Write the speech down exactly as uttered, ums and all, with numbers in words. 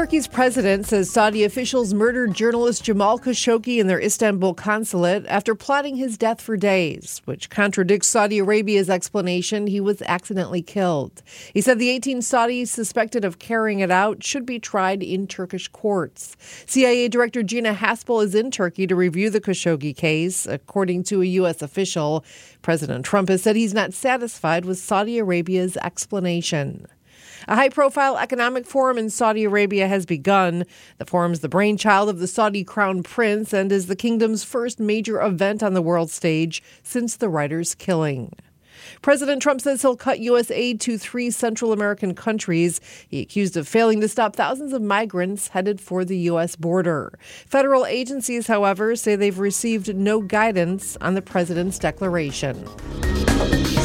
Turkey's president says Saudi officials murdered journalist Jamal Khashoggi in their Istanbul consulate after plotting his death for days, which contradicts Saudi Arabia's explanation he was accidentally killed. He said the eighteen Saudis suspected of carrying it out should be tried in Turkish courts. C I A Director Gina Haspel is in Turkey to review the Khashoggi case, according to a U S official. President Trump has said he's not satisfied with Saudi Arabia's explanation. A high-profile economic forum in Saudi Arabia has begun. The forum is the brainchild of the Saudi crown prince and is the kingdom's first major event on the world stage since the writer's killing. President Trump says he'll cut U S aid to three Central American countries. He accused of failing to stop thousands of migrants headed for the U S border. Federal agencies, however, say they've received no guidance on the president's declaration.